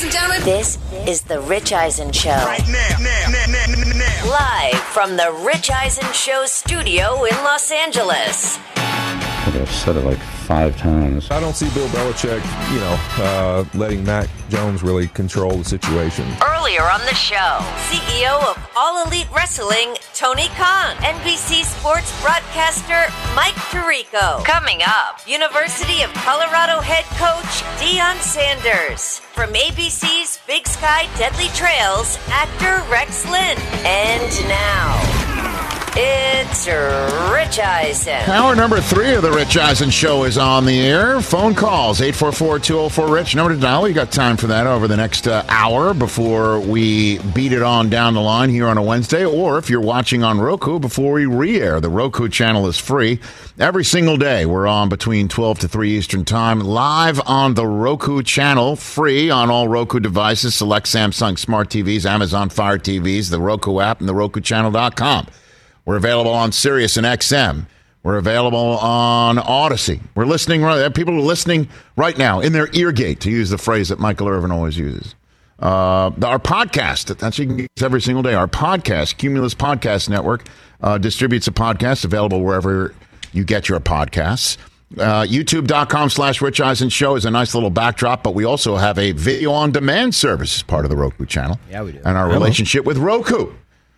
and gentlemen, this is the Rich Eisen Show. Right now. Live from the Rich Eisen Show studio in Los Angeles. I've said it like 5 times. I don't see Bill Belichick, letting Mac Jones really control the situation. Earlier on the show, CEO of All Elite Wrestling, Tony Khan. NBC Sports broadcaster Mike Tirico. Coming up, University of Colorado head coach Deion Sanders. From ABC's Big Sky Deadly Trails, actor Rex Linn. And now, it's Rich Eisen. Hour number 3 of the Rich Eisen Show is on the air. Phone calls, 844-204-RICH. Number to dial. You got time for that over the next hour before we beat it on down the line here on a Wednesday. Or if you're watching on Roku, before we re-air. The Roku channel is free. Every single day we're on between 12 to 3 Eastern Time. Live on the Roku channel. Free on all Roku devices. Select Samsung Smart TVs, Amazon Fire TVs, the Roku app, and the RokuChannel.com. We're available on Sirius and XM. We're available on Odyssey. We're listening. People are listening right now in their ear gate, to use the phrase that Michael Irvin always uses. Our podcast, that's you can get every single day. Our podcast, Cumulus Podcast Network, distributes a podcast available wherever you get your podcasts. YouTube.com/Rich Eisen Show is a nice little backdrop, but we also have a video on demand service as part of the Roku channel. Yeah, we do. And our relationship with Roku.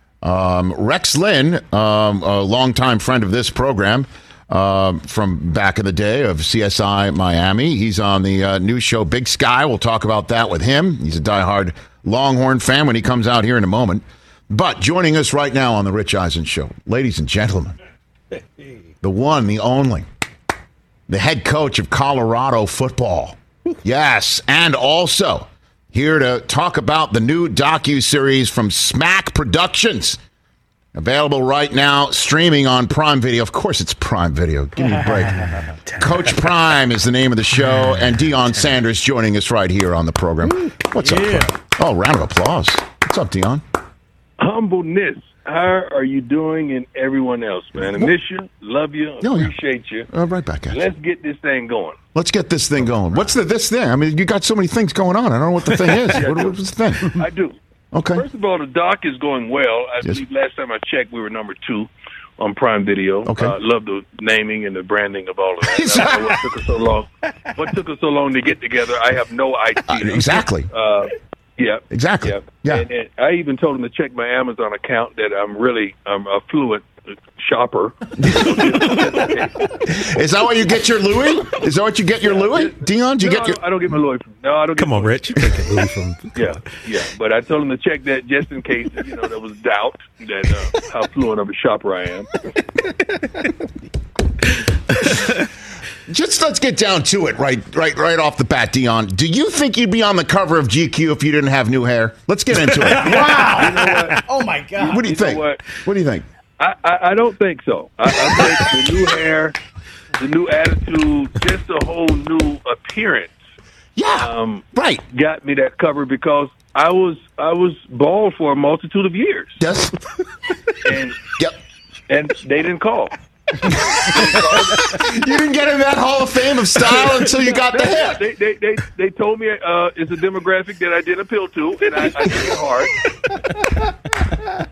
Rex Linn, a longtime friend of this program from back in the day of CSI Miami. He's on the new show Big Sky. We'll talk about that with him. He's a diehard Longhorn fan when he comes out here in a moment. But joining us right now on the Rich Eisen Show, ladies and gentlemen, the one, the only, the head coach of Colorado football. Yes, and also here to talk about the new docuseries from Smack Productions. Available right now, streaming on Prime Video. Of course it's Prime Video. Give me a break. Coach Prime is the name of the show, and Deion Sanders joining us right here on the program. What's up, Coach? Oh, round of applause. What's up, Deion? Humbleness. How are you doing and everyone else, man? I miss you, love you, appreciate you. Right back at you. Let's get this thing going. Let's get this thing going. What's this thing? I mean, you got so many things going on. I don't know what the thing is. What's the thing? I do. Okay. First of all, the doc is going well. I believe last time I checked, we were number 2 on Prime Video. Okay. Love the naming and the branding of all of that. I don't know what took us so long. What took us so long to get together? I have no idea. Exactly. Yeah. Exactly. Yeah. And I even told him to check my Amazon account that I'm a fluent shopper. Is that why you get your Louis? Is that what you get your Louis? Deion, do you get your... I don't get my Louis from... No, I don't get Come on, Rich. You can't get Louis from... Yeah. But I told him to check that just in case, there was doubt that how fluent of a shopper I am. Just let's get down to it right off the bat, Deion. Do you think you'd be on the cover of GQ if you didn't have new hair? Let's get into it. Wow. You know what? Oh, my God. What do you think? What do you think? I don't think so. I think the new hair, the new attitude, just a whole new appearance. Yeah, right. Got me that cover because I was bald for a multitude of years. Yes. And they didn't call. You didn't get in that Hall of Fame of style until you got the hair. They told me it's a demographic that I didn't appeal to, and I took it hard.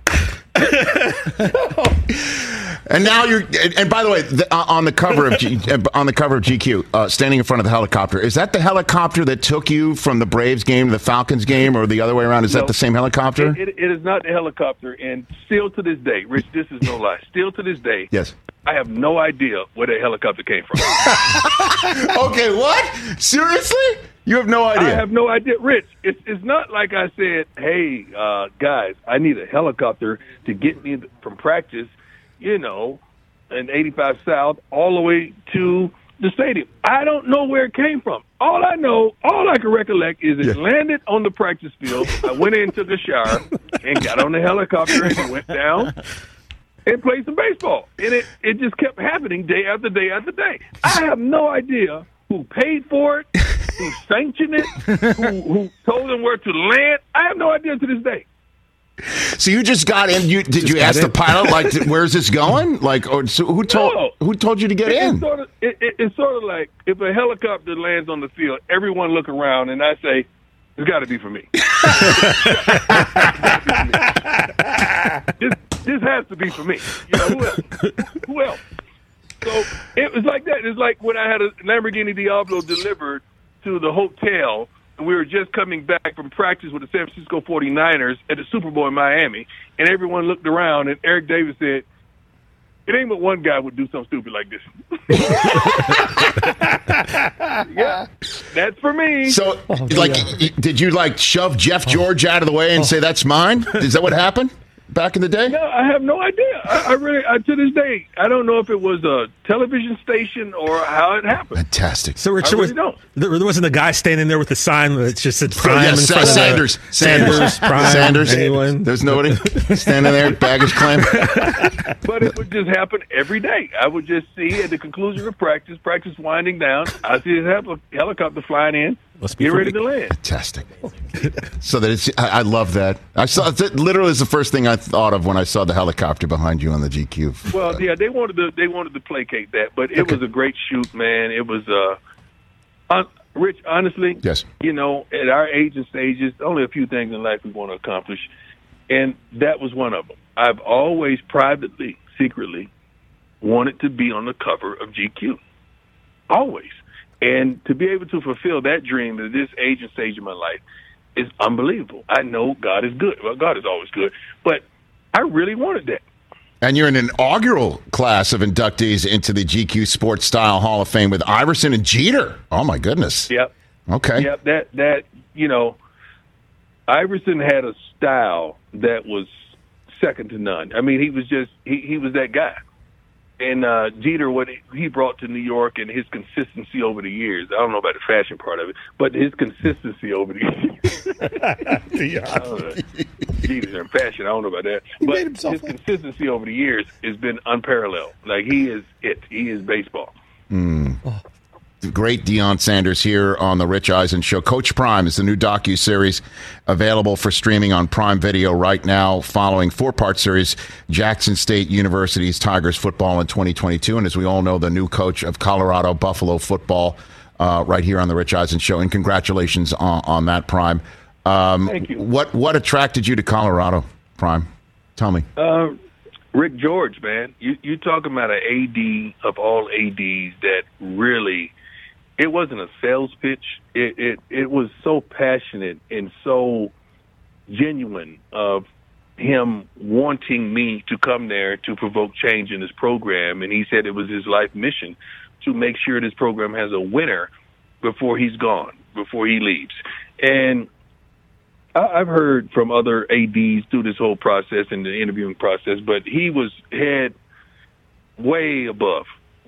And now and by the way, on the cover of GQ, standing in front of the helicopter, is that the helicopter that took you from the Braves game to the Falcons game, or the other way around? Is that the same helicopter? It is not the helicopter, and still to this day, Rich, this is no lie. Still to this day, yes, I have no idea where that helicopter came from. Okay, what? Seriously? You have no idea? I have no idea. Rich, it's not like I said, hey, guys, I need a helicopter to get me from practice, in 85 South all the way to the stadium. I don't know where it came from. All I can recollect is it landed on the practice field. I went in, took a shower, and got on the helicopter and went down and played some baseball. And it just kept happening day after day after day. I have no idea who paid for it, who sanctioned it, who told them where to land. I have no idea to this day. So you just got in. Did you ask the pilot, like, where's this going? Who told you to get in? It's sort of like if a helicopter lands on the field, everyone look around, and I say, It's got to be for me. This has to be for me. You know, who else? Who else? So it was like that. It's like when I had a Lamborghini Diablo delivered to the hotel, and we were just coming back from practice with the San Francisco 49ers at the Super Bowl in Miami, and everyone looked around, and Eric Davis said, "It ain't but one guy would do something stupid like this." Yeah, that's for me. So, did you shove Jeff George out of the way and say that's mine? Is that what happened back in the day? No, I have no idea. I really, to this day, I don't know if it was a television station or how it happened. Fantastic. So, Rich, I really don't. there wasn't a guy standing there with the sign that just said Prime in front Sanders. of Sanders, Prime, Sanders. anyone? There's nobody standing there, baggage claim. But it would just happen every day. I would just see at the conclusion of practice winding down, I see a helicopter flying in, get ready to land. Fantastic. So that I love that. I saw that literally is the first thing I thought of when I saw the helicopter behind you on the GQ. Well, yeah, they wanted to placate that, but it was a great shoot, man. It was Rich, honestly, yes. You know, at our age and stages, only a few things in life we want to accomplish, and that was one of them. I've always privately, secretly, wanted to be on the cover of GQ. Always. And to be able to fulfill that dream at this age and stage of my life is unbelievable. I know God is good. Well, God is always good. But I really wanted that. And you're in an inaugural class of inductees into the GQ Sports Style Hall of Fame with Iverson and Jeter. Oh, my goodness. Yep. Okay. Yep. That you know, Iverson had a style that was second to none. I mean, he was just he was that guy. And Jeter, what he brought to New York and his consistency over the years, I don't know about the fashion part of it, but his consistency over the years. Jeter's in fashion, I don't know about that. But his consistency over the years has been unparalleled. Like, he is it. He is baseball. Great Deion Sanders here on the Rich Eisen Show. Coach Prime is the new docuseries available for streaming on Prime Video right now, following 4-part series, Jackson State University's Tigers football in 2022. And as we all know, the new coach of Colorado Buffalo football right here on the Rich Eisen Show. And congratulations on that, Prime. Thank you. What attracted you to Colorado, Prime? Tell me. Rick George, man. You talking about an AD of all ADs that really... It wasn't a sales pitch. It was so passionate and so genuine of him wanting me to come there to provoke change in this program. And he said it was his life mission to make sure this program has a winner before he's gone, before he leaves. And I've heard from other ADs through this whole process and the interviewing process, but he was head way above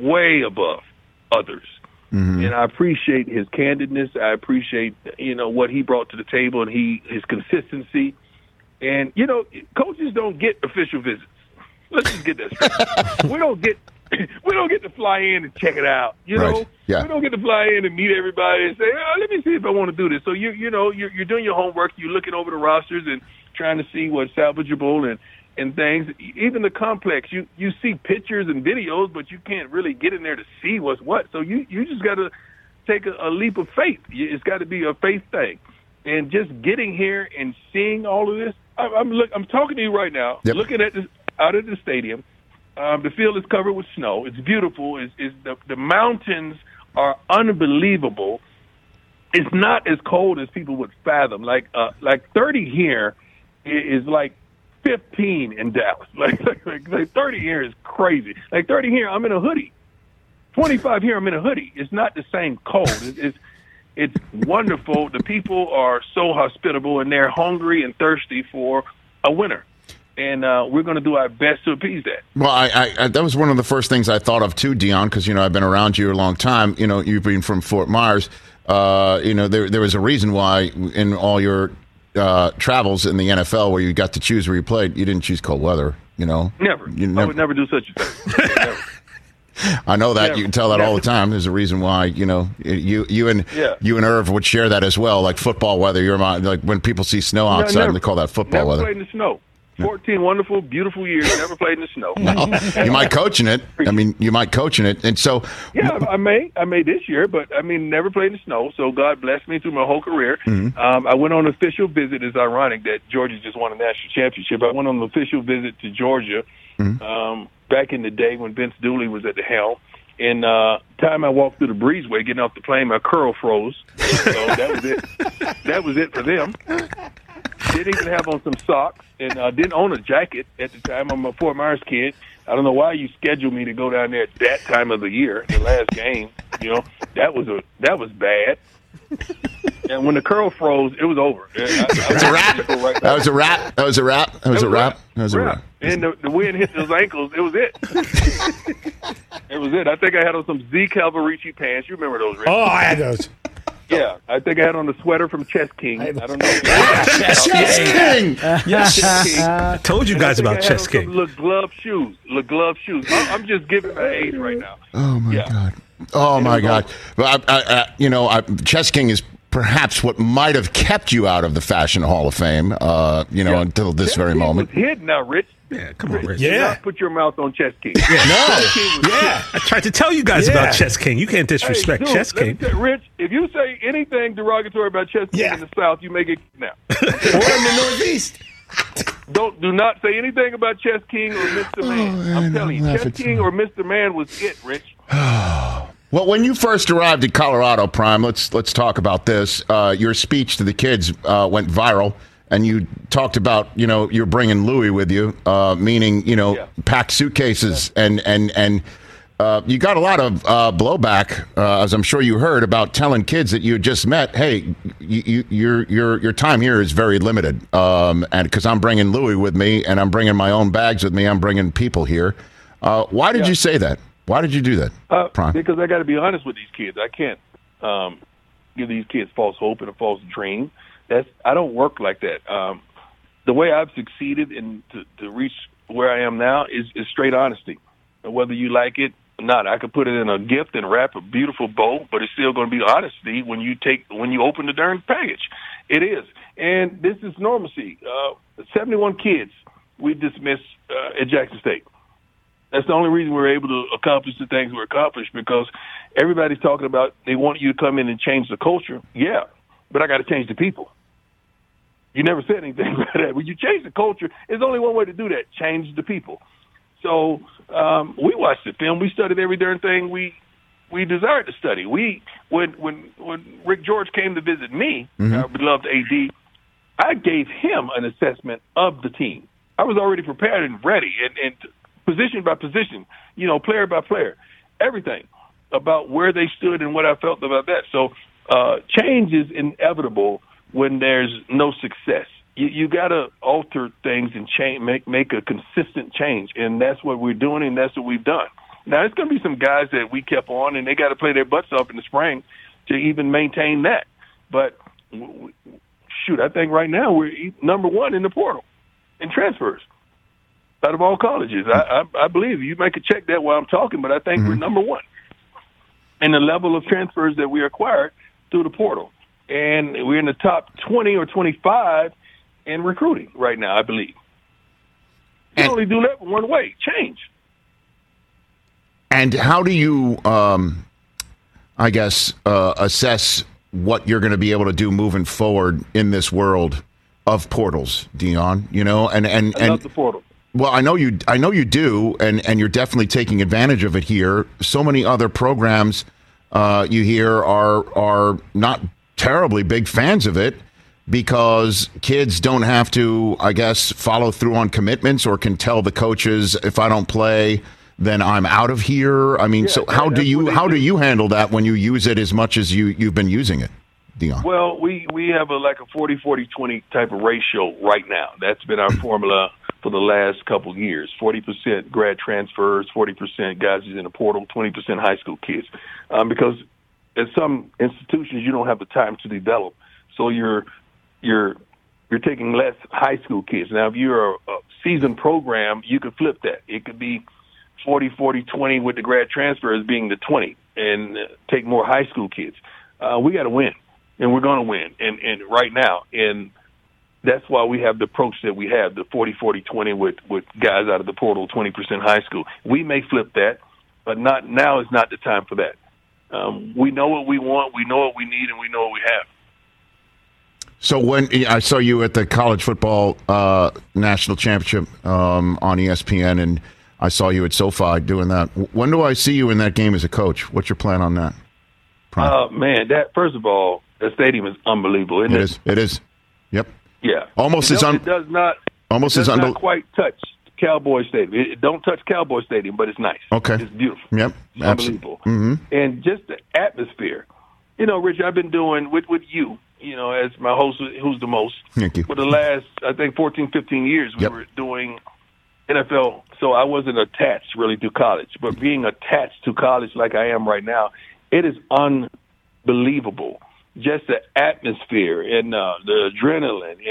others. Mm-hmm. And I appreciate his candidness. I appreciate, what he brought to the table and his consistency. And, coaches don't get official visits. Let's just get that straight. We don't get to fly in and check it out. Right. Yeah. We don't get to fly in and meet everybody and say, let me see if I want to do this. So you're doing your homework. You're looking over the rosters and trying to see what's salvageable and things. Even the complex, you see pictures and videos, but you can't really get in there to see what's what. So you just got to take a leap of faith. It's got to be a faith thing. And just getting here and seeing all of this, I'm talking to you right now, Yep. looking at out at the stadium. The field is covered with snow. It's beautiful. The mountains are unbelievable. It's not as cold as people would fathom. Like 30 here is like 15 in Dallas. Like 30 here is crazy. Like 30 here, I'm in a hoodie. 25 here, I'm in a hoodie. It's not the same cold. It's wonderful. The people are so hospitable, and they're hungry and thirsty for a winner. And we're going to do our best to appease that. Well, I that was one of the first things I thought of too, Deion, because I've been around you a long time. You've been from Fort Myers. There was a reason why in all your travels in the NFL where you got to choose where you played, you didn't choose cold weather. Never. I would never do such a thing. Never. I know that. Never. You can tell that all the time. There's a reason why, you and Irv would share that as well. Like football weather, like when people see snow outside, they call that football never weather. Played in the snow. 14 wonderful, beautiful years. Never played in the snow. No, you might coach in it. I mean, you might coach in it. And so. Yeah, I may this year, but I mean, never played in the snow. So God blessed me through my whole career. I went on an official visit. It's ironic that Georgia just won a national championship. I went on an official visit to Georgia back in the day when Vince Dooley was at the helm. And time I walked through the breezeway, getting off the plane, my curl froze. So that was it. That was it for them. Didn't even have on some socks, and didn't own a jacket at the time. I'm a Fort Myers kid. I don't know why you scheduled me to go down there at that time of the year, the last game. You know, that was bad. And when the curl froze, it was over. That's a wrap. That was a wrap. That was a wrap. That was a wrap. That was a wrap. And the wind hit those ankles. It was it. It was it. I think I had on some Z Calvarici pants. You remember those, Rick? Oh, I had those. Yeah, I think I had on the sweater from Chess King. I don't know. Chess King. Chess King. I told you guys about Chess King. Look, glove shoes. I'm just giving my age right now. Oh my God. Oh my God. Well, Chess King is perhaps what might have kept you out of the Fashion Hall of Fame. Until this very moment. Was hidden now, Rich. Yeah, come on, Rich. Do not put your mouth on Chess King. I tried to tell you guys about Chess King. You can't disrespect Chess King. Rich, if you say anything derogatory about Chess King in the South, you may get now. Or in the Northeast. Do not say anything about Chess King or Mr. Man. I'm telling you, Chess King or Mr. Man was it, Rich. Well, when you first arrived at Colorado, Prime, let's talk about this. Your speech to the kids went viral. And you talked about, you're bringing Louis with you, meaning, packed suitcases. And you got a lot of blowback, as I'm sure you heard, about telling kids that you had just met, hey, your time here is very limited. And because I'm bringing Louis with me and I'm bringing my own bags with me, I'm bringing people here. Why did you say that? Why did you do that, Prime? Because I got to be honest with these kids. I can't give these kids false hope and a false dream. I don't work like that. The way I've succeeded to reach where I am now is straight honesty. And whether you like it or not, I could put it in a gift and wrap a beautiful bow, but it's still going to be honesty when you open the darn package. It is. And this is normalcy. 71 kids we dismissed at Jackson State. That's the only reason we're able to accomplish the things we're accomplished, because everybody's talking about they want you to come in and change the culture. Yeah, but I got to change the people. You never said anything about that. When you change the culture, there's only one way to do that: change the people. So we watched the film. We studied every darn thing we desired to study. When Rick George came to visit me, our beloved AD, I gave him an assessment of the team. I was already prepared and ready, and position by position, player by player, everything about where they stood and what I felt about that. So change is inevitable when there's no success. You got to alter things and change, make a consistent change, and that's what we're doing, and that's what we've done. Now, it's going to be some guys that we kept on, and they got to play their butts off in the spring to even maintain that. But, shoot, I think right now we're number one in the portal in transfers out of all colleges. I believe you make a check that while I'm talking, but I think we're number one in the level of transfers that we acquired through the portal. And we're in the top 20 or 25 in recruiting right now, I believe. You can only do that one way: change. And how do you, assess what you're going to be able to do moving forward in this world of portals, Dion? I love the portal. Well, I know you do, and you're definitely taking advantage of it here. So many other programs you hear are not terribly big fans of it, because kids don't have to, follow through on commitments, or can tell the coaches, if I don't play, then I'm out of here. I mean, how do you handle that when you use it as much as you've been using it, Dion? Well, we have a 40-40-20 type of ratio right now. That's been our formula for the last couple of years. 40% grad transfers, 40% guys who's in the portal, 20% high school kids. Because at some institutions you don't have the time to develop, so you're taking less high school kids. Now, if you're a seasoned program, you could flip that. It could be 40-40-20 with the grad transfers being the 20, and take more high school kids. We got to win, and we're going to win. And right now, and That's why we have the approach that we have, the 40-40-20 with guys out of the portal, 20% high school. We may flip that, but now is not the time for that. We know what we want, we know what we need, and we know what we have. So when I saw you at the college football national championship on ESPN, and I saw you at SoFi doing that. When do I see you in that game as a coach? What's your plan on that? Man, that first of all, the stadium is unbelievable, isn't it? It is. Yep. Yeah. It does not quite touch Cowboy Stadium. It don't touch Cowboy Stadium, but it's nice. Okay. It's beautiful. Yep. It's unbelievable. Mm-hmm. And just the atmosphere. Rich, I've been doing with you, as my host, Who's the Most. Thank you. For the last, I think, 14, 15 years, we were doing NFL. So I wasn't attached really to college. But being attached to college like I am right now, it is unbelievable. Just the atmosphere and the adrenaline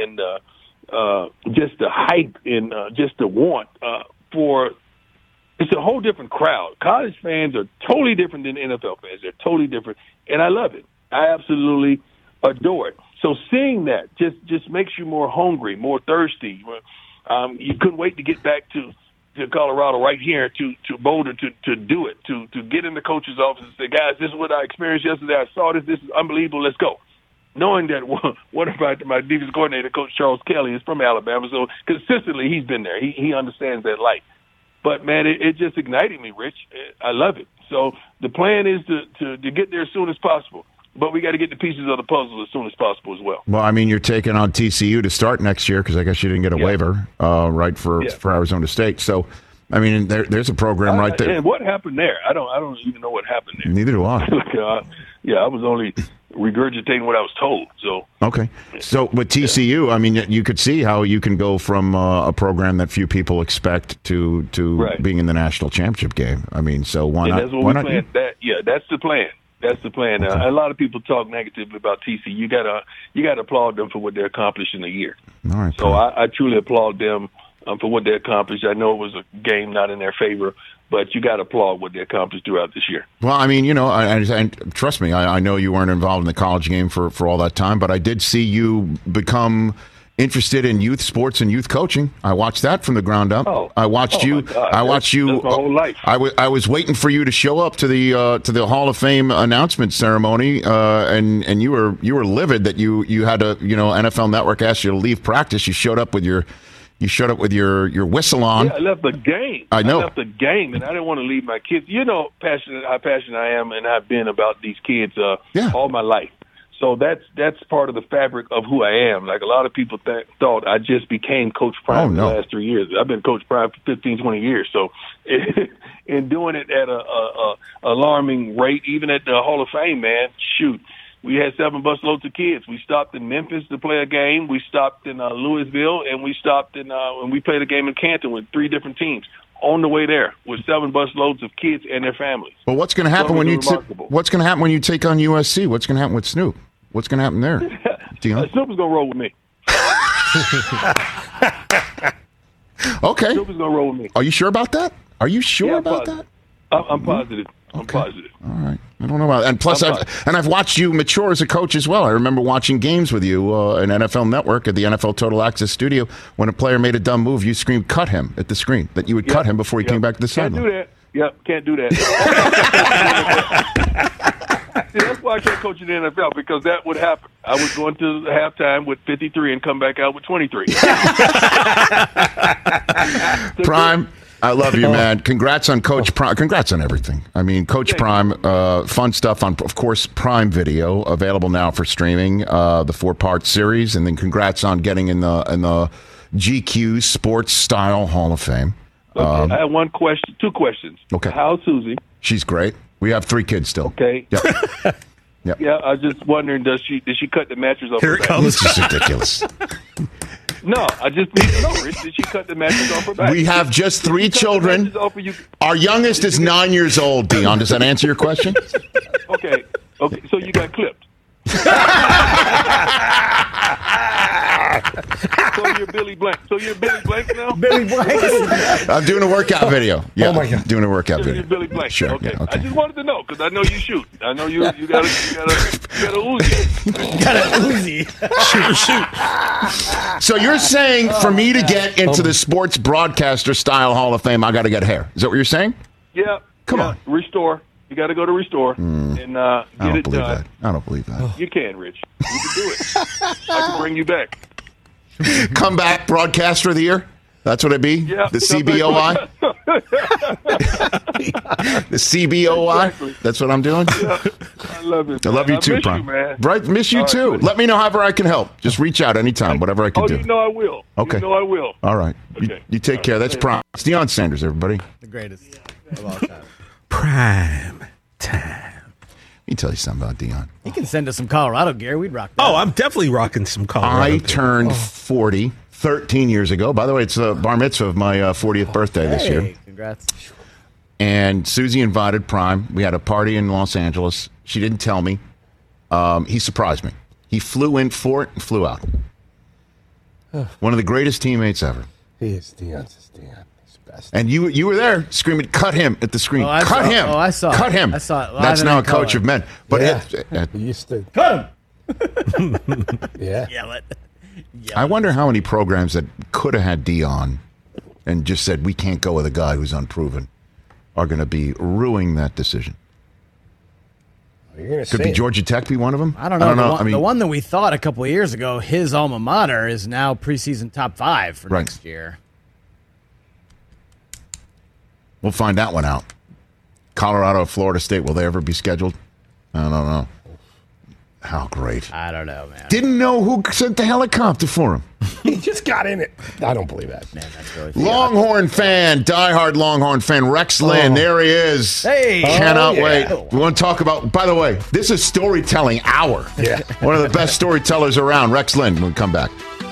and just the hype and just the want for – it's a whole different crowd. College fans are totally different than NFL fans. They're totally different, and I love it. I absolutely adore it. So seeing that just makes you more hungry, more thirsty. You couldn't wait to get back to Colorado right here, to Boulder, to do it, to get in the coach's office and say, guys, this is what I experienced yesterday. I saw this. This is unbelievable. Let's go. Knowing that one of my defensive coordinator, Coach Charles Kelly, is from Alabama, so consistently he's been there. He understands that life. But, man, it just ignited me, Rich. I love it. So the plan is to get there as soon as possible. But we got to get the pieces of the puzzle as soon as possible as well. Well, I mean, you're taking on TCU to start next year because I guess you didn't get a waiver, right, for Arizona State. So, I mean, there's a program right there. And what happened there? I don't even know what happened there. Neither do I. I was only regurgitating what I was told. So okay. So with TCU, I mean, you could see how you can go from a program that few people expect to being in the national championship game. I mean, so why not? That's what we're playing. That's the plan. That's the plan. Okay. A lot of people talk negatively about TCU. You gotta applaud them for what they accomplished in a year. All right. So I truly applaud them for what they accomplished. I know it was a game not in their favor, but you got to applaud what they accomplished throughout this year. Well, I mean, I trust me, I know you weren't involved in the college game for all that time, but I did see you become interested in youth sports and youth coaching. I watched that from the ground up. I watched you. I watched you. That's my whole life. I was waiting for you to show up to the Hall of Fame announcement ceremony, and you were livid that you had to, NFL Network asked you to leave practice. You showed up with your whistle on. Yeah, I left the game. I know. I left the game, and I didn't want to leave my kids. How passionate I am, and I've been about these kids all my life. So that's part of the fabric of who I am. Like a lot of people thought I just became Coach Prime the last 3 years. I've been Coach Prime for 15, 20 years. So in doing it at a alarming rate, even at the Hall of Fame, man, shoot. We had 7 busloads of kids. We stopped in Memphis to play a game. We stopped in Louisville, and we stopped and we played a game in Canton with 3 different teams. On the way there with 7 busloads of kids and their families. Well, what's going to happen when you take on USC? What's going to happen with Snoop? What's going to happen there? Snoop is going to roll with me. Okay. Snoop is going to roll with me. Are you sure about that? Are you sure about that? I'm positive. I'm positive. All right. I don't know about that. And plus, I've watched you mature as a coach as well. I remember watching games with you in NFL Network at the NFL Total Access studio. When a player made a dumb move, you screamed, "Cut him!" at the screen. That you would cut him before he came back to the sideline. Can't do that. Yep, can't do that. See, that's why I can't coach in the NFL, because that would happen. I would go into halftime with 53 and come back out with 23. Prime, I love you, man. Congrats on Coach Prime. Congrats on everything. I mean, Coach Prime, fun stuff on, of course, Prime Video, available now for streaming, the 4-part series. And then congrats on getting in the GQ Sports Style Hall of Fame. Okay, I have 2 questions. Okay. How's Susie? She's great. We have 3 kids still. Okay. Yep. Yep. Yeah, I was just wondering, did she cut the mattress off Here her it back? comes. This is ridiculous. No, I just need to know, Rich. Did she cut the mattress off her back? We have just 3 children. Our youngest is 9 years old, Dion. Does that answer your question? Okay, so you got clipped. So Billy Blank. So you're Billy Blank now? Billy Blank. I'm doing a workout video. Yeah, Oh, my God. doing a workout You're video. Billy Blank. Sure. Okay. Yeah, okay. I just wanted to know because I know you shoot. I know you got a Uzi. Got a Uzi. So you're saying for me to get into the sports broadcaster style Hall of Fame, I got to get hair? Is that what you're saying? Yeah. Come on. Restore. You got to go to Restore and get I don't it believe done. that. I don't believe that. You can, Rich. You can do it. I can bring you back. Come back, broadcaster of the year. That's what it be. Yeah. The CBOI. The CBOI. Exactly. That's what I'm doing. Yeah. I love it. I love you man. too, miss Prime. You, man. Right, miss you All right, too. good. Let me know however I can help. Just reach out anytime, whatever I can do. You know I will. Okay. You know I will. All right. Okay. You take care. That's Prime. It's Deion Sanders, everybody. The greatest of all time. Prime time. Let me tell you something about Deion. He can send us some Colorado gear. We'd rock that. Oh, I'm definitely rocking some Colorado. I turned 40 13 years ago. By the way, it's the bar mitzvah of my 40th birthday this year. Hey, congrats. And Susie invited Prime. We had a party in Los Angeles. She didn't tell me. He surprised me. He flew in for it and flew out. One of the greatest teammates ever. He is Deion's Deion. He's the best. And you were there screaming, "Cut him!" at the screen. I Cut saw- him! I saw Cut it. him! I saw it live That's and now a in coach color. of men. But Yeah. He used to. Cut him. Yeah. Yell it. I wonder how many programs that could have had Deion and just said, "We can't go with a guy who's unproven," are going to be ruining that decision. You're gonna Could see be it. Georgia Tech be one of them? I don't know. I mean, the one that we thought a couple of years ago, his alma mater, is now preseason top 5 for Right. next year. we'll find that one out. Colorado, Florida State, will they ever be scheduled? I don't know. How great. I don't know, man. Didn't know who sent the helicopter for him. He just got in it. I don't believe that. Man, that's really Longhorn fan, diehard Longhorn fan, Rex Lynn. There he is. Hey. Cannot yeah. wait. We want to talk about, by the way, this is storytelling hour. Yeah. One of the best storytellers around, Rex Lynn, when we come back.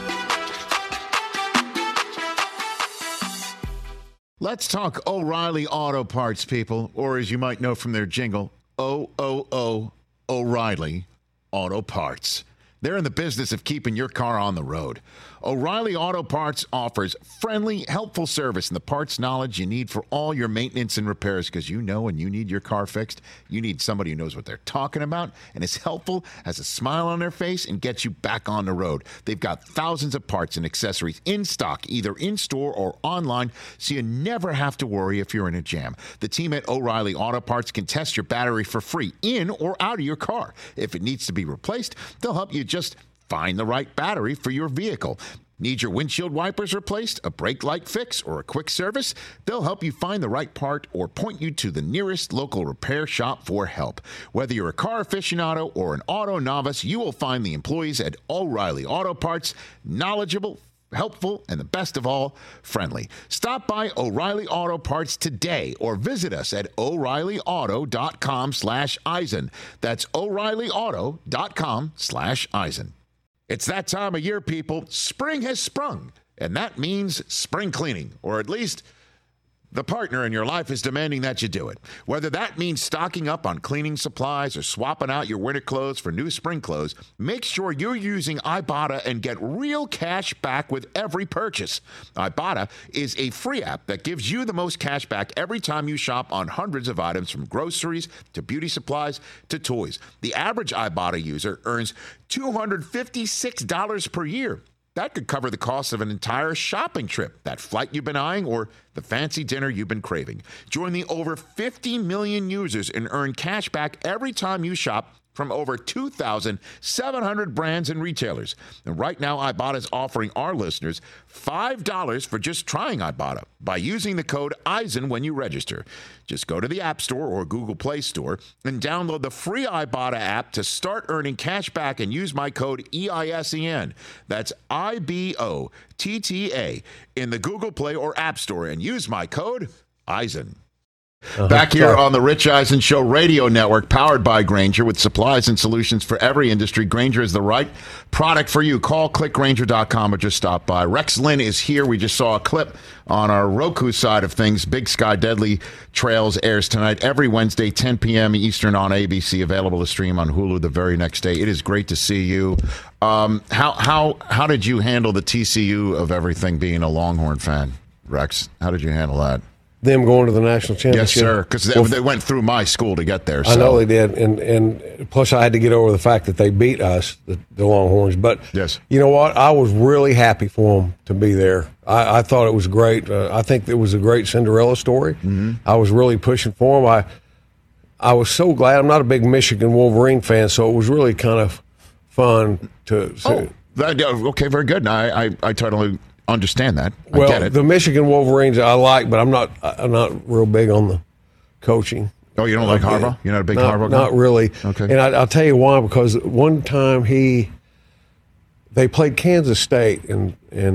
Let's talk O'Reilly Auto Parts, people, or as you might know from their jingle, O-O-O O'Reilly Auto Parts. They're in the business of keeping your car on the road. O'Reilly Auto Parts offers friendly, helpful service and the parts knowledge you need for all your maintenance and repairs, because you know when you need your car fixed, you need somebody who knows what they're talking about and is helpful, has a smile on their face, and gets you back on the road. They've got thousands of parts and accessories in stock, either in-store or online, so you never have to worry if you're in a jam. The team at O'Reilly Auto Parts can test your battery for free in or out of your car. If it needs to be replaced, they'll help you just find the right battery for your vehicle. Need your windshield wipers replaced, a brake light fix, or a quick service? They'll help you find the right part or point you to the nearest local repair shop for help. Whether you're a car aficionado or an auto novice, you will find the employees at O'Reilly Auto Parts knowledgeable, helpful, and the best of all, friendly. Stop by O'Reilly Auto Parts today or visit us at O'ReillyAuto.com/Eisen. That's O'ReillyAuto.com/Eisen. It's that time of year, people. Spring has sprung, and that means spring cleaning, or at least the partner in your life is demanding that you do it. Whether that means stocking up on cleaning supplies or swapping out your winter clothes for new spring clothes, make sure you're using Ibotta and get real cash back with every purchase. Ibotta is a free app that gives you the most cash back every time you shop on hundreds of items, from groceries to beauty supplies to toys. The average Ibotta user earns $256 per year. That could cover the cost of an entire shopping trip, that flight you've been eyeing, or the fancy dinner you've been craving. Join the over 50 million users and earn cash back every time you shop from over 2,700 brands and retailers. And right now, Ibotta is offering our listeners $5 for just trying Ibotta by using the code Eisen when you register. Just go to the App Store or Google Play Store and download the free Ibotta app to start earning cash back and use my code EISEN. That's IBOTTA in the Google Play or App Store and use my code Eisen. Back here on the Rich Eisen Show radio network, powered by Grainger, with supplies and solutions for every industry. Grainger is the right product for you. Call clickgrainger.com or just stop by. Rex Lynn is here. We just saw a clip on our Roku side of things. Big Sky Deadly Trails airs tonight, every Wednesday, 10 p.m. Eastern on ABC, available to stream on Hulu the very next day. It is great to see you. How did you handle the TCU of everything, being a Longhorn fan, Rex? How did you handle that? Them going to the national championship? Yes, sir, because they went through my school to get there. So. I know they did, and plus I had to get over the fact that they beat us, the Longhorns. But yes. You know what? I was really happy for them to be there. I thought it was great. I think it was a great Cinderella story. Mm-hmm. I was really pushing for them. I was so glad. I'm not a big Michigan Wolverine fan, so it was really kind of fun to see. Okay, very good. I totally understand that. I Well, get it. the Michigan Wolverines I like, but I'm not real big on the coaching. Oh, you don't like Harbaugh? You're not a big Harbaugh guy? Not really. Okay. And I'll tell you why, because one time they played Kansas State and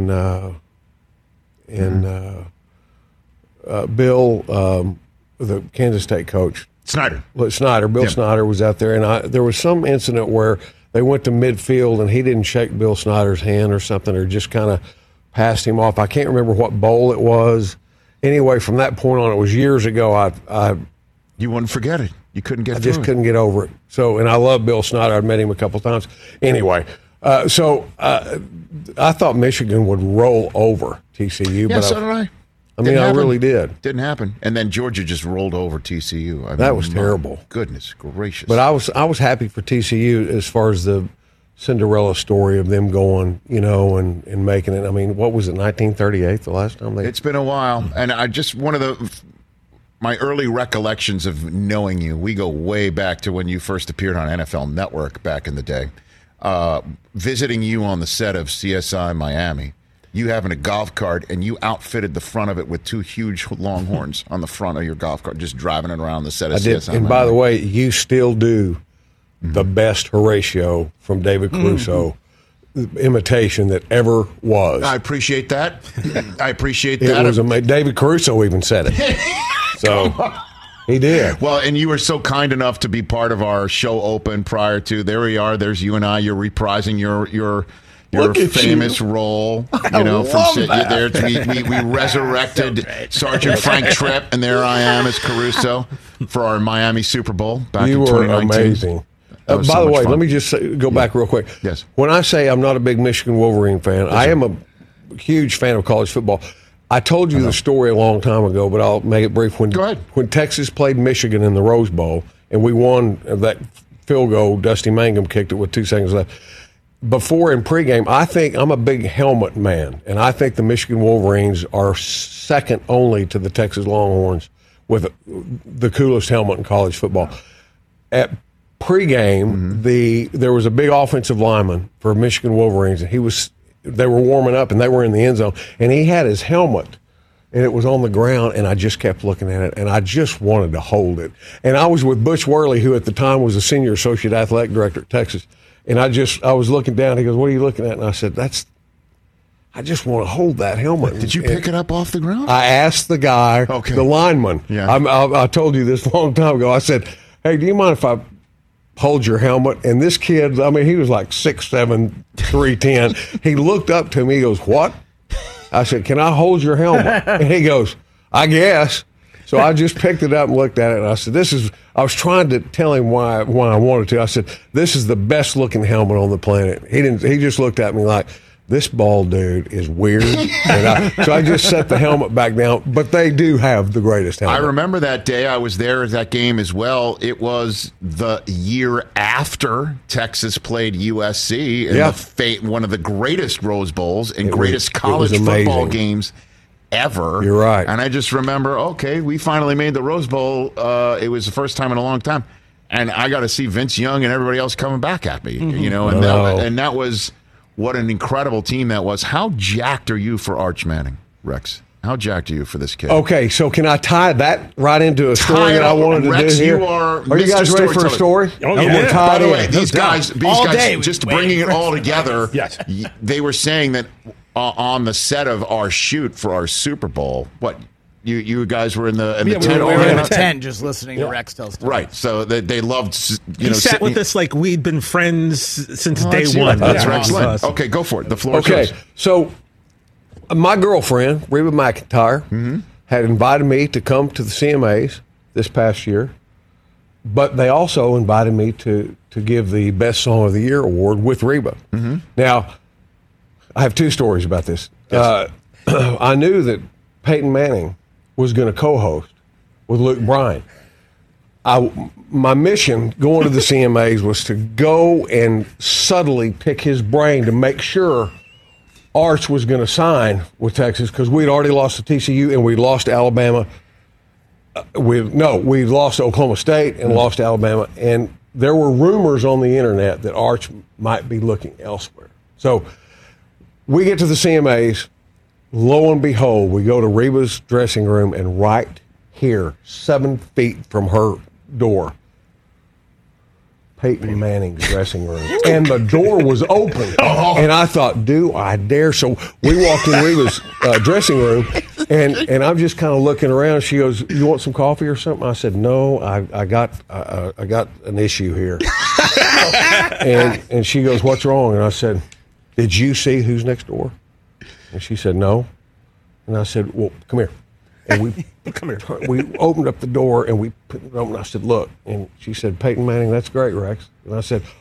Bill, the Kansas State coach. Bill Snyder was out there, and there was some incident where they went to midfield and he didn't shake Bill Snyder's hand or something, or just kind of passed him off. I can't remember what bowl it was. Anyway, from that point on, it was years ago. You wouldn't forget it. You couldn't get. I just couldn't get over it. So, and I love Bill Snyder. I've met him a couple times. Anyway, I thought Michigan would roll over TCU. Yeah, but so did I. I mean, I really did. Didn't happen. And then Georgia just rolled over TCU. That was terrible. Goodness gracious. But I was happy for TCU as far as the Cinderella story of them going, and making it. I mean, what was it, 1938, the last time they... It's been a while. And I just, my early recollections of knowing you, we go way back to when you first appeared on NFL Network back in the day. Visiting you on the set of CSI Miami. You having a golf cart, and you outfitted the front of it with two huge Longhorns on the front of your golf cart, just driving it around the set of CSI Miami. And by the way, you still do the best Horatio from David Caruso imitation that ever was. I appreciate that. It was amazing. David Caruso even said it. So he did. Well, and you were so kind enough to be part of our show open prior to. There we are. There's you and I. You're reprising your famous role, from we resurrected Sergeant Frank Tripp, and there I am as Caruso for our Miami Super Bowl back in 2019. You were amazing. By the way, let me just go back real quick. Yes. When I say I'm not a big Michigan Wolverine fan, I am a huge fan of college football. I told you the story a long time ago, but I'll make it brief. Go ahead. When Texas played Michigan in the Rose Bowl, and we won that field goal, Dusty Mangum kicked it with 2 seconds left. Before in pregame, I think I'm a big helmet man, and I think the Michigan Wolverines are second only to the Texas Longhorns with the coolest helmet in college football. At pregame, there was a big offensive lineman for Michigan Wolverines, and they were warming up, and they were in the end zone, and he had his helmet, and it was on the ground, and I just kept looking at it, and I just wanted to hold it. And I was with Butch Worley, who at the time was the senior associate athletic director at Texas. And I was looking down. He goes, "What are you looking at?" And I said, I just want to hold that helmet." Did you pick it up off the ground? I asked the guy, the lineman. Yeah. I told you this a long time ago. I said, "Hey, do you mind if I hold your helmet?" And this kid, I mean, he was like 6'7", 310. He looked up to me. He goes, "What?" I said, "Can I hold your helmet?" And he goes, "I guess." So I just picked it up and looked at it, and I said, I was trying to tell him why I wanted to. I said, "This is the best looking helmet on the planet." He just looked at me like, "This bald dude is weird." So I just set the helmet back down. But they do have the greatest helmet. I remember that day. I was there at that game as well. It was the year after Texas played USC in one of the greatest Rose Bowls and greatest college football games ever. You're right. And I just remember, okay, we finally made the Rose Bowl. It was the first time in a long time. And I got to see Vince Young and everybody else coming back at me, and that was what an incredible team that was. How jacked are you for Arch Manning, Rex? How jacked are you for this kid? Okay, so can I tie that right into a story that I wanted to do here? Are you guys ready for a story? Oh, yeah. By the way, these guys day just bringing it all together, Yes. They were saying that on the set of our shoot for our Super Bowl, You guys were in the Yeah, tent. We were in the all tent just listening to Rex tell stories. Right. So they loved. He sat with us like we'd been friends since day that's one. That's Yeah. Rex Lynn. Awesome. Okay, go for it. The floor is Okay, yours. so my girlfriend, Reba McEntire, had invited me to come to the CMAs this past year, but they also invited me to give the Best Song of the Year award with Reba. Now, I have two stories about this. I knew that Peyton Manning was going to co-host with Luke Bryan. My mission going to the CMAs was to go and subtly pick his brain to make sure Arch was going to sign with Texas because we'd already lost to TCU and we'd lost to Alabama. We lost to Oklahoma State and lost to Alabama. And there were rumors on the internet that Arch might be looking elsewhere. So we get to the CMAs. Lo and behold, we go to Reba's dressing room, and right here, 7 feet from her door, Peyton Manning's dressing room. And the door was open. And I thought, do I dare? So we walked in Reba's dressing room, and I'm just kind of looking around. She goes, you want some coffee or something? I said, no, I got an issue here. and she goes, what's wrong? And I said, did you see who's next door? And she said, no. And I said, well, come here. And we we opened up the door and we put it open. I said, look. And she said, Peyton Manning, that's great, Rex. And I said,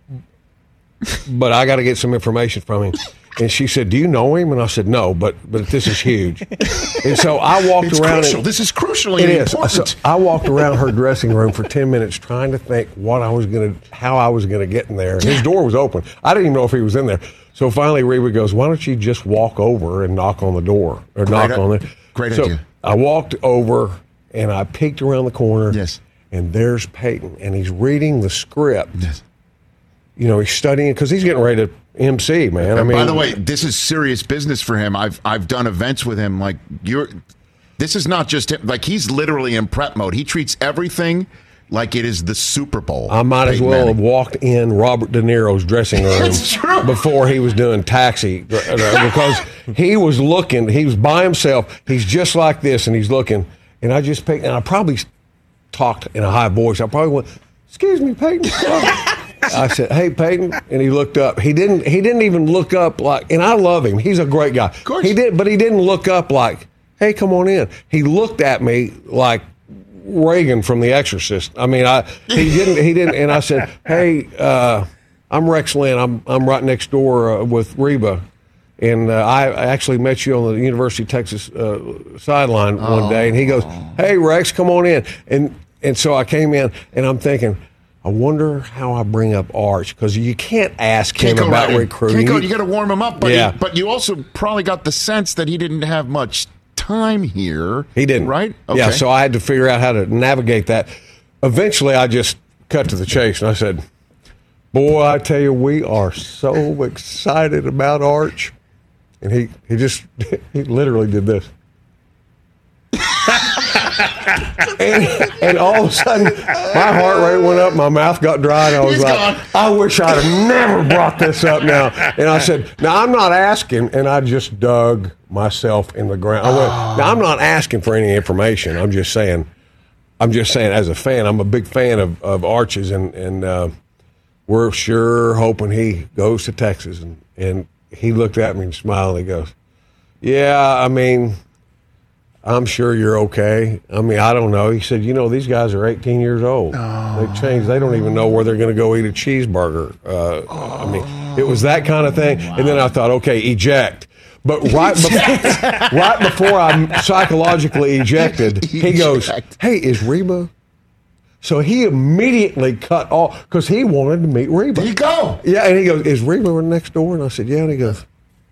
but I got to get some information from him. And she said, do you know him? And I said, no, but this is huge. And so I walked around. Crucial. This is crucially important. So I walked around her dressing room for 10 minutes trying to think how I was going to get in there. And his door was open. I didn't even know if he was in there. So finally, Reba goes, why don't you just walk over and knock on the door or knock on it? Great so idea. I walked over and I peeked around the corner. Yes. And there's Peyton, and he's reading the script. Yes. You know, he's studying because he's getting ready to MC, man. I mean, by the way, this is serious business for him. I've done events with him. Like this is not just him. Like he's literally in prep mode. He treats everything like it is the Super Bowl. I might as well have walked in Robert De Niro's dressing room before he was doing Taxi because he was looking. He was by himself. He's just like this, and he's looking. And I just picked, and I probably talked in a high voice. I probably went, "Excuse me, Peyton." I said, "Hey, Peyton," and he looked up. He didn't even look up like. And I love him. He's a great guy. Of course. He did, but he didn't look up like, "Hey, come on in." He looked at me like Reagan from The Exorcist. I mean, he didn't. And I said, "Hey, I'm Rex Lynn. I'm right next door with Reba, and I actually met you on the University of Texas sideline one day." And he goes, "Hey, Rex, come on in." And so I came in, and I'm thinking, I wonder how I bring up Arch because you can't ask him about recruiting. You got to warm him up, but you also probably got the sense that he didn't have much time here. He didn't. Right? Okay. Yeah, so I had to figure out how to navigate that. Eventually, I just cut to the chase, and I said, boy, I tell you, we are so excited about Arch. And he literally did this. and all of a sudden, my heart rate went up, my mouth got dry, and I was I wish I'd have never brought this up now. And I said, now I'm not asking, and I just dug myself in the ground. I went, now I'm not asking for any information. I'm just saying as a fan, I'm a big fan of Arch's, and we're sure hoping he goes to Texas. And he looked at me and smiled, and he goes, yeah, I mean, I'm sure you're okay. I mean, I don't know. He said, these guys are 18 years old. They've changed. They don't even know where they're going to go eat a cheeseburger. I mean, it was that kind of thing. Wow. And then I thought, okay, eject. But right before I psychologically ejected, he goes, hey, is Reba? So he immediately cut off because he wanted to meet Reba. There you go. Yeah, and he goes, is Reba next door? And I said, yeah. And he goes,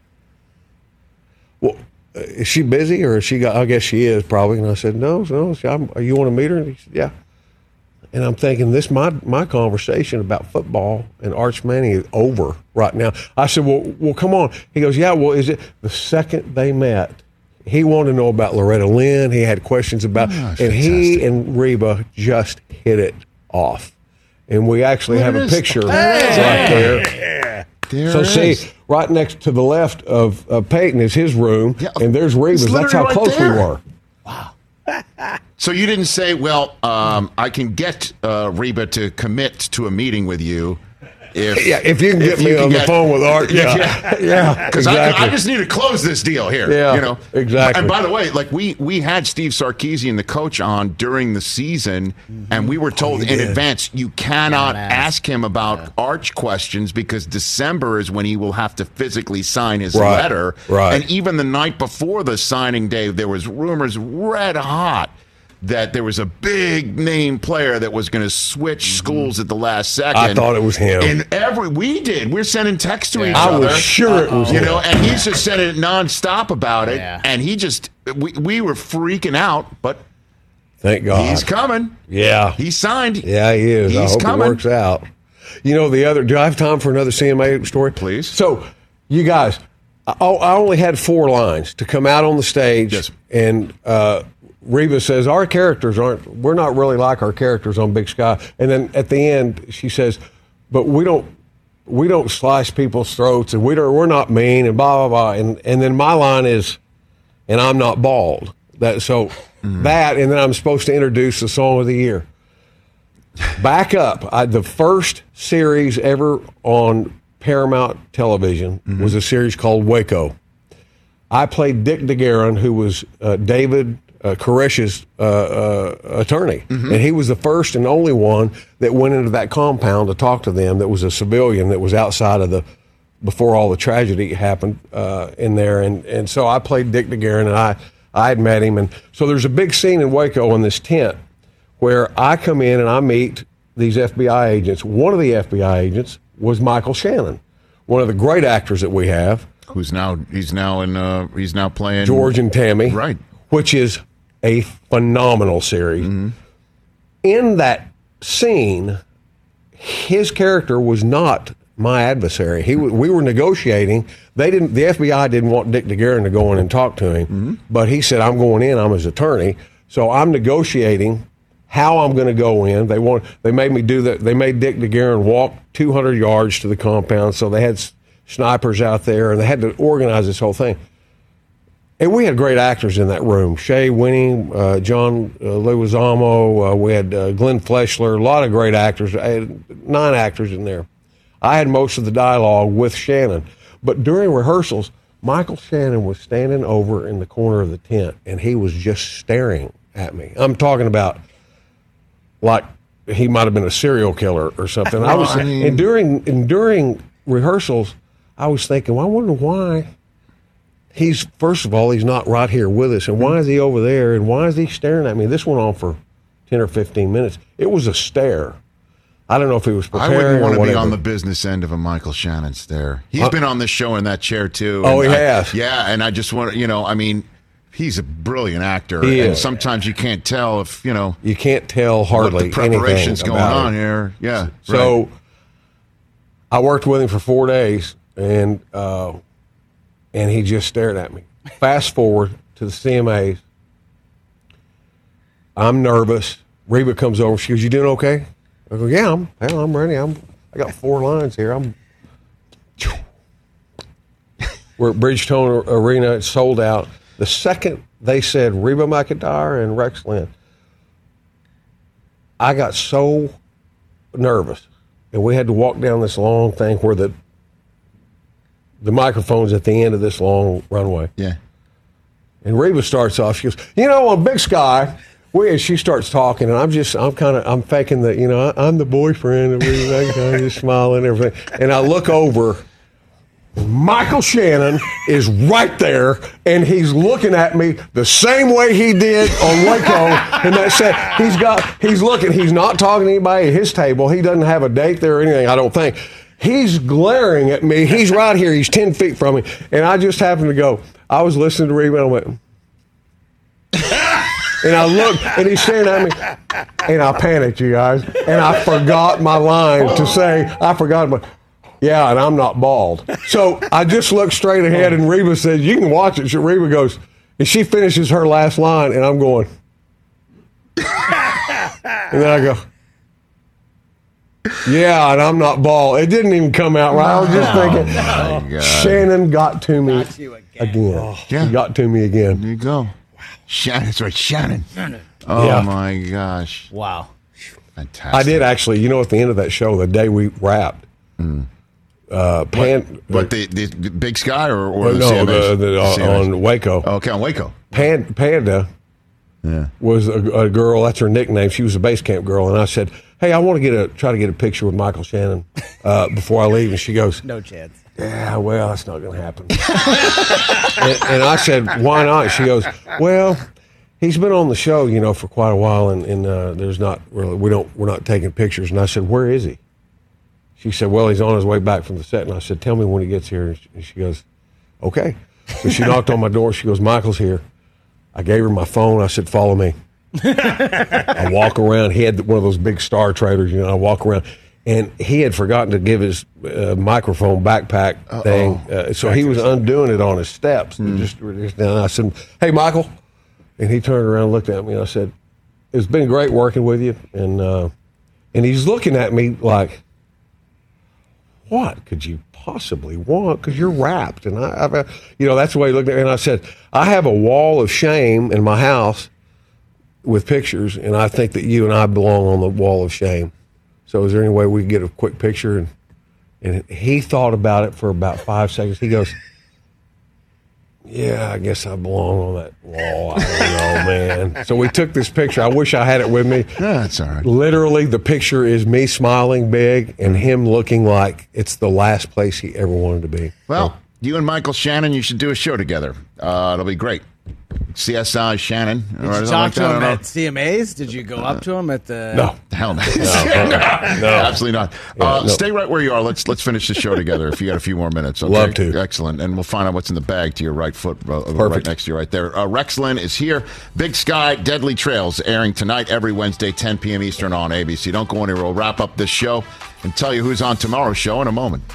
well, is she busy or is she got? I guess she is probably. And I said, no. You want to meet her? And he said, yeah. And I'm thinking, my conversation about football and Arch Manning is over right now. I said, well, come on. He goes, yeah. Well, is it the second they met? He wanted to know about Loretta Lynn. He had questions about, and he and Reba just hit it off. And we actually have a picture right there. So see, right next to the left of Peyton is his room, and there's Reba's. That's how close we were. Wow. So you didn't say, well, I can get Reba to commit to a meeting with you. If you can get me on the phone with Art, yeah, because exactly. I just need to close this deal here. Yeah, exactly. And by the way, like we had Steve Sarkisian, the coach, on during the season, and we were told in advance you cannot ask him about Arch questions because December is when he will have to physically sign his letter. Right. And even the night before the signing day, there was rumors red hot that there was a big name player that was going to switch schools at the last second. I thought it was him. And we did. We're sending texts to each I other. was sure it was him. And he's just sending it nonstop about it. Yeah. And he just, we were freaking out, but thank God. he's coming. Yeah. He signed. Yeah, he is. I hope coming. it works out. You know, do I have time for another CMA story? Please. So, you guys, I only had 4 lines to come out on the stage. Yes. And Reba says, we're not really like our characters on Big Sky. And then at the end, she says, but we don't slice people's throats and we're not mean and blah, blah, blah. And then my line is, and I'm not bald. That, and then I'm supposed to introduce the song of the year. Back up. The first series ever on Paramount Television was a series called Waco. I played Dick DeGuerin, who was David Koresh's attorney. And he was the first and only one that went into that compound to talk to them that was a civilian that was outside of before all the tragedy happened in there. And so I played Dick DeGuerin, and I had met him. And so there's a big scene in Waco in this tent where I come in and I meet these FBI agents. One of the FBI agents was Michael Shannon, one of the great actors that we have. He's now playing George and Tammy. Right. Which is a phenomenal series. In that scene, his character was not my adversary. We were negotiating. The FBI didn't want Dick DeGuerin to go in and talk to him, but he said, I'm going in, I'm his attorney. So I'm negotiating how I'm going to go in. They made me do that. They made Dick DeGuerin walk 200 yards to the compound. So they had snipers out there, and they had to organize this whole thing. And we had great actors in that room. Shea Winning, John Leguizamo, we had Glenn Fleshler, a lot of great actors. I had 9 actors in there. I had most of the dialogue with Shannon. But during rehearsals, Michael Shannon was standing over in the corner of the tent, and he was just staring at me. I'm talking about like he might have been a serial killer or something. And during rehearsals, I was thinking, well, I wonder why. First of all, he's not right here with us. And why is he over there? And why is he staring at me? This went on for 10 or 15 minutes. It was a stare. I don't know if he was preparing. I wouldn't want to be on the business end of a Michael Shannon stare. He's been on this show in that chair, too. Oh, he has? Yeah, and I just want to, he's a brilliant actor. He and is. Sometimes you can't tell if, You can't tell hardly what the preparation's anything going about on it. here. Yeah. So I worked with him for 4 days, and he just stared at me. Fast forward to the CMAs. I'm nervous. Reba comes over. She goes, "You doing okay?" I go, "Yeah, I'm ready. I got 4 lines here. We're at Bridgestone Arena. It's sold out. The second they said Reba McEntire and Rex Lynn, I got so nervous, and we had to walk down this long thing where the microphone's at the end of this long runway. Yeah. And Reba starts off. She goes, on Big Sky, she starts talking, and I'm faking that, I'm the boyfriend of Reba McEntire, just smiling and everything. And I look over, Michael Shannon is right there, and he's looking at me the same way he did on Waco. And that said, he's looking. He's not talking to anybody at his table. He doesn't have a date there or anything, I don't think. He's glaring at me. He's right here. He's 10 feet from me. And I just happened to go. I was listening to Reba, and I went, and I looked, and he's staring at me. And I panicked, you guys. And I forgot my line to say, yeah, and I'm not bald. So I just looked straight ahead, and Reba said, "You can watch it." So Reba goes, and she finishes her last line, and I'm going. And then I go, yeah, and I'm not bald. It didn't even come out right. I was just thinking, Shannon got to me again. Yeah. He got to me again. There you go. Shannon. That's right, Shannon. Oh, Yeah. my gosh. Wow. Fantastic. I did actually. You know, at the end of that show, the day we wrapped, What, the Big Sky or the no, CMAs? on Waco. Okay, on Waco. Panda was a girl. That's her nickname. She was a base camp girl, and I said, "Hey, I want to try to get a picture with Michael Shannon before I leave." And she goes, No chance. "Yeah, well, that's not going to happen." and I said, "Why not?" She goes, "Well, he's been on the show, for quite a while, and there's not really we're not taking pictures." And I said, "Where is he?" She said, "Well, he's on his way back from the set." And I said, "Tell me when he gets here." And she goes, "Okay." So she knocked on my door. She goes, "Michael's here." I gave her my phone. I said, "Follow me." I walk around. He had one of those big Star Traders, I walk around. And he had forgotten to give his microphone backpack thing. So he was undoing it on his steps. And just down. I said, "Hey, Michael." And he turned around and looked at me. And I said, "It's been great working with you." And he's looking at me like, "What could you possibly want? Because you're wrapped." And I that's the way he looked at me. And I said, "I have a wall of shame in my house with pictures, and I think that you and I belong on the wall of shame. So is there any way we can get a quick picture?" And he thought about it for about 5 seconds. He goes, "Yeah, I guess I belong on that wall. I don't know, man." So we took this picture. I wish I had it with me. No, that's all right. Literally, the picture is me smiling big and him looking like it's the last place he ever wanted to be. Well, you and Michael Shannon, you should do a show together. It'll be great. CSI Shannon. Did you talk to him at CMAs? Did you go up to him at the... No. Hell no. No. Absolutely not. No. Stay right where you are. Let's finish the show together if you got a few more minutes. Okay? Love to. Excellent. And we'll find out what's in the bag to your right foot, right Perfect. next to you right there. Rex Lynn is here. Big Sky, Deadly Trails, airing tonight every Wednesday, 10 p.m. Eastern on ABC. Don't go anywhere. We'll wrap up this show and tell you who's on tomorrow's show in a moment.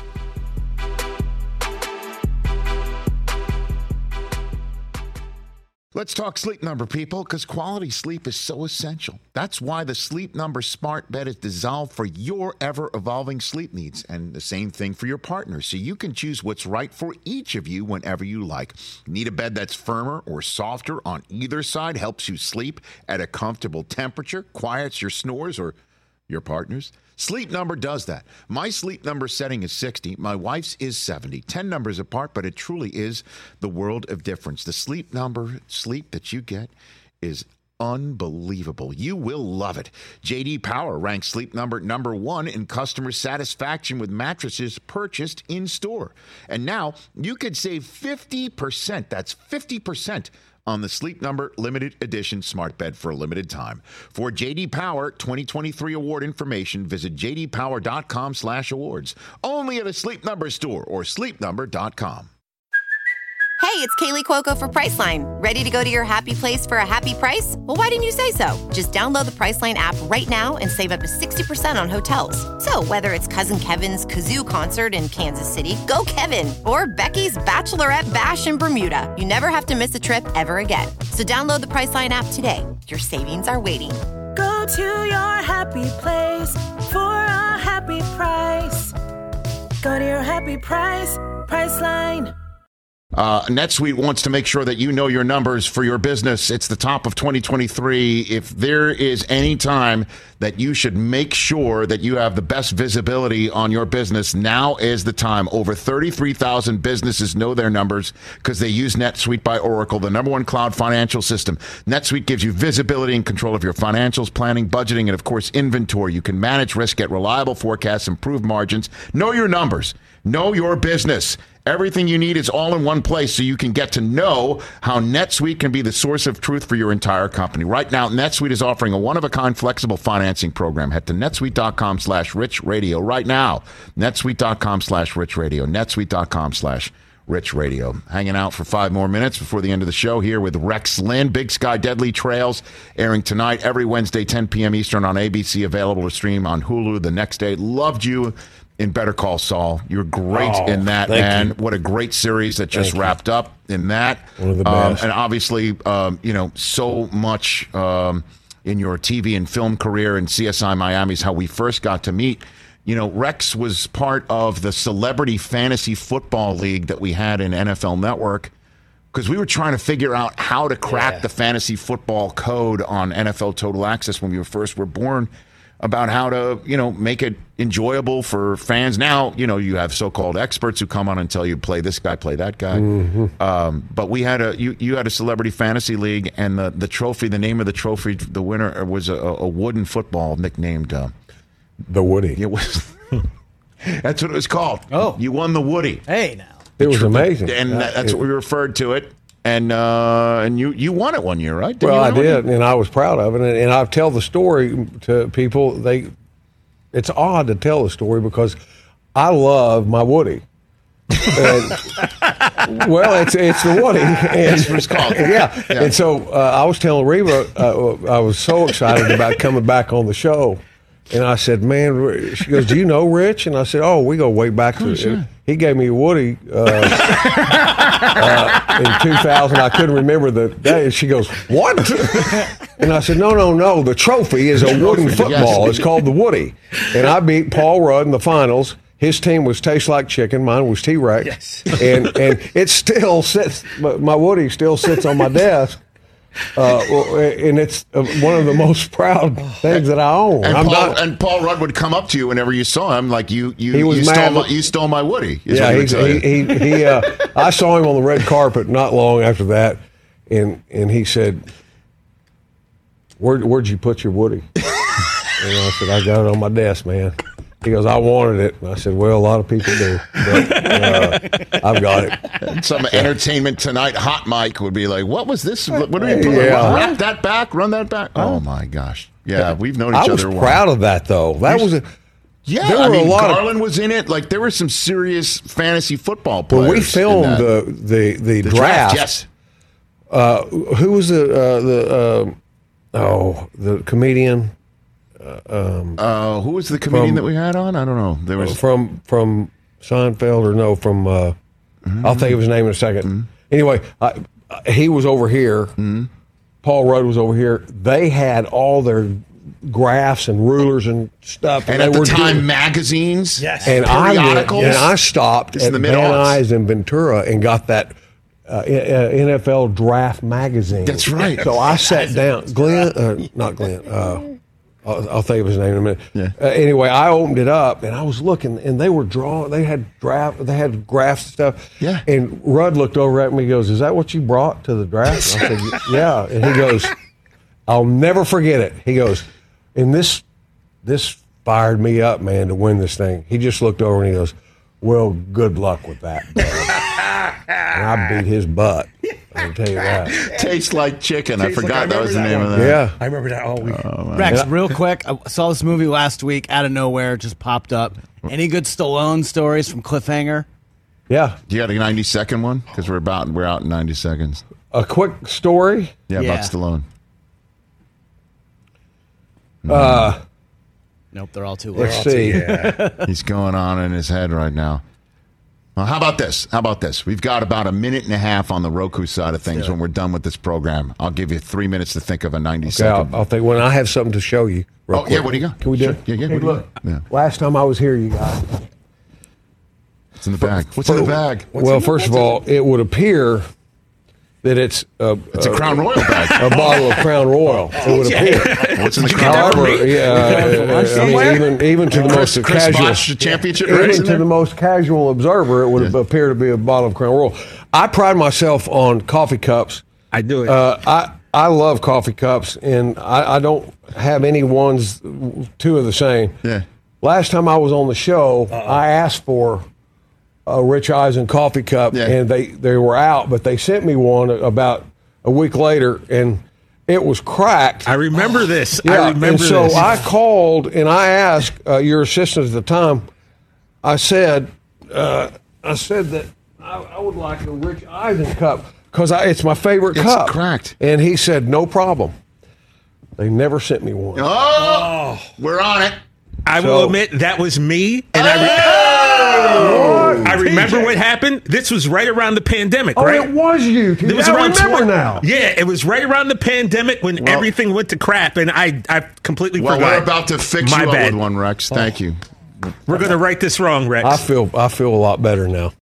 Let's talk Sleep Number, people, because quality sleep is so essential. That's why the Sleep Number smart bed is designed for your ever-evolving sleep needs, and the same thing for your partner, so you can choose what's right for each of you whenever you like. Need a bed that's firmer or softer on either side, helps you sleep at a comfortable temperature, quiets your snores or your partner's? Sleep Number does that. My Sleep Number setting is 60. My wife's is 70. 10 numbers apart, but it truly is the world of difference. The Sleep Number sleep that you get is unbelievable. You will love it. J.D. Power ranks Sleep Number number 1 in customer satisfaction with mattresses purchased in store. And now you could save 50%. That's 50%. On the Sleep Number limited edition smart bed for a limited time. For J.D. Power 2023 award information, visit jdpower.com/awards. Only at a Sleep Number store or sleepnumber.com. Hey, it's Kaylee Cuoco for Priceline. Ready to go to your happy place for a happy price? Well, why didn't you say so? Just download the Priceline app right now and save up to 60% on hotels. So whether it's Cousin Kevin's Kazoo Concert in Kansas City, go Kevin, or Becky's Bachelorette Bash in Bermuda, you never have to miss a trip ever again. So download the Priceline app today. Your savings are waiting. Go to your happy place for a happy price. Go to your happy price, Priceline. NetSuite wants to make sure that you know your numbers for your business. It's the top of 2023. If there is any time that you should make sure that you have the best visibility on your business, now is the time. Over 33,000 businesses know their numbers because they use NetSuite by Oracle, the number one cloud financial system. NetSuite gives you visibility and control of your financials, planning, budgeting, and, of course, inventory. You can manage risk, get reliable forecasts, improve margins. Know your numbers. Know your business. Everything you need is all in one place so you can get to know how NetSuite can be the source of truth for your entire company. Right now, NetSuite is offering a one-of-a-kind flexible financing program. Head to netsuite.com/richradio right now. netsuite.com/richradio. netsuite.com/richradio. Hanging out for 5 more minutes before the end of the show here with Rex Lynn. Big Sky, Deadly Trails, airing tonight every Wednesday, 10 p.m. Eastern on ABC, available to stream on Hulu the next day. Loved you in Better Call Saul. You're great in that, man. What a great series that just wrapped up in that. One of the best. And obviously, so much in your TV and film career, and CSI Miami is how we first got to meet. Rex was part of the Celebrity Fantasy Football League that we had in NFL Network, because we were trying to figure out how to crack the fantasy football code on NFL Total Access when we were born, about how to, make it enjoyable for fans. Now, you have so-called experts who come on and tell you, play this guy, play that guy. But we had you had a celebrity fantasy league, and the trophy, the name of the trophy, the winner was a wooden football nicknamed the Woody. It was. That's what it was called. Oh, you won the Woody. Hey, now it was amazing, and that's what we referred to it. And you won it one year, right? Well, I did, and I was proud of it. And I tell the story to people. It's odd to tell the story because I love my Woody. And, well, it's the Woody. And, that's what it's called. Yeah. And so I was telling Reba, I was so excited about coming back on the show. And I said, man, she goes, do you know Rich? And I said, oh, we go way back to it. He gave me a Woody in 2000. I couldn't remember the day. And she goes, what? And I said, no. The trophy is a wooden football. It's called the Woody. And I beat Paul Rudd in the finals. His team was Taste Like Chicken. Mine was T-Rex. Yes. And it still sits, my Woody still sits on my desk. And it's one of the most proud things that I own. And Paul Rudd would come up to you whenever you saw him, like you stole my Woody. Yeah, I saw him on the red carpet not long after that, and he said, "Where'd you put your Woody?" And I said, "I got it on my desk, man." He goes, I wanted it. And I said, well, a lot of people do. But I've got it. Some Entertainment Tonight hot mic would be like, what was this? What do we put? Wrap that back? Run that back? Oh, my gosh. Yeah, we've known each other a while. I was proud of that, though. That was a... Yeah, there were a lot Garland was in it. Like, there were some serious fantasy football players. When we filmed the draft, yes. Who was the comedian... who was the comedian that we had on? I don't know. There was from Seinfeld from I'll think of his name in a second. Anyway, he was over here. Paul Rudd was over here. They had all their graphs and rulers and stuff, and at the time, magazines, and periodicals. I stopped at Van Nuys and Ventura and got that NFL Draft magazine. That's right. So I sat down. Not Glenn. I'll think of his name in a minute. Yeah. Anyway, I opened it up and I was looking, and they were drawing. They had graphs and stuff. Yeah. And Rudd looked over at me. He goes, "Is that what you brought to the draft?" I said, "Yeah." And he goes, "I'll never forget it." He goes, "And this fired me up, man, to win this thing." He just looked over and he goes, "Well, good luck with that." And I beat his butt. I can tell you that. Tastes Like Chicken. I forgot that was the name of that. Yeah. I remember that all week. Rex, real quick, I saw this movie last week out of nowhere, just popped up. Any good Stallone stories from Cliffhanger? Yeah. Do you got a 90-second one? Because we're out in 90 seconds. A quick story? Yeah, about Stallone. Nope, they're all too low. Let's see. He's going on in his head right now. Well, how about this? We've got about a minute and a half on the Roku side of things when we're done with this program. I'll give you 3 minutes to think of a 90-second. I'll think when I have something to show you. Quick. Yeah, what do you got? Can we do it? Yeah. Hey, look, last time I was here, you guys. What's in the bag? What's in the bag? First of all, it would appear that it's a Crown Royal bag. A bottle of Crown Royal. It would appear. What's in the Crown Royal? Even to the most casual championship even to the most casual observer, it would appear to be a bottle of Crown Royal. I pride myself on coffee cups. I do it. I love coffee cups, and I don't have any ones. Two of the same. Yeah. Last time I was on the show, I asked for a Rich Eisen coffee cup, and they were out, but they sent me one about a week later, and it was cracked. I remember this. Yeah, I remember so this. I called and I asked your assistant at the time. I said that I would like a Rich Eisen cup because it's my favorite cup. It's cracked, and he said no problem. They never sent me one. Oh, we're on it. I will admit that was me, and I remember what happened. This was right around the pandemic, right? It was you. It was around now. Yeah, it was right around the pandemic when everything went to crap, and I completely forgot. We're about to fix you up with one, Rex. Thank you. We're going to write this wrong, Rex. I feel a lot better now.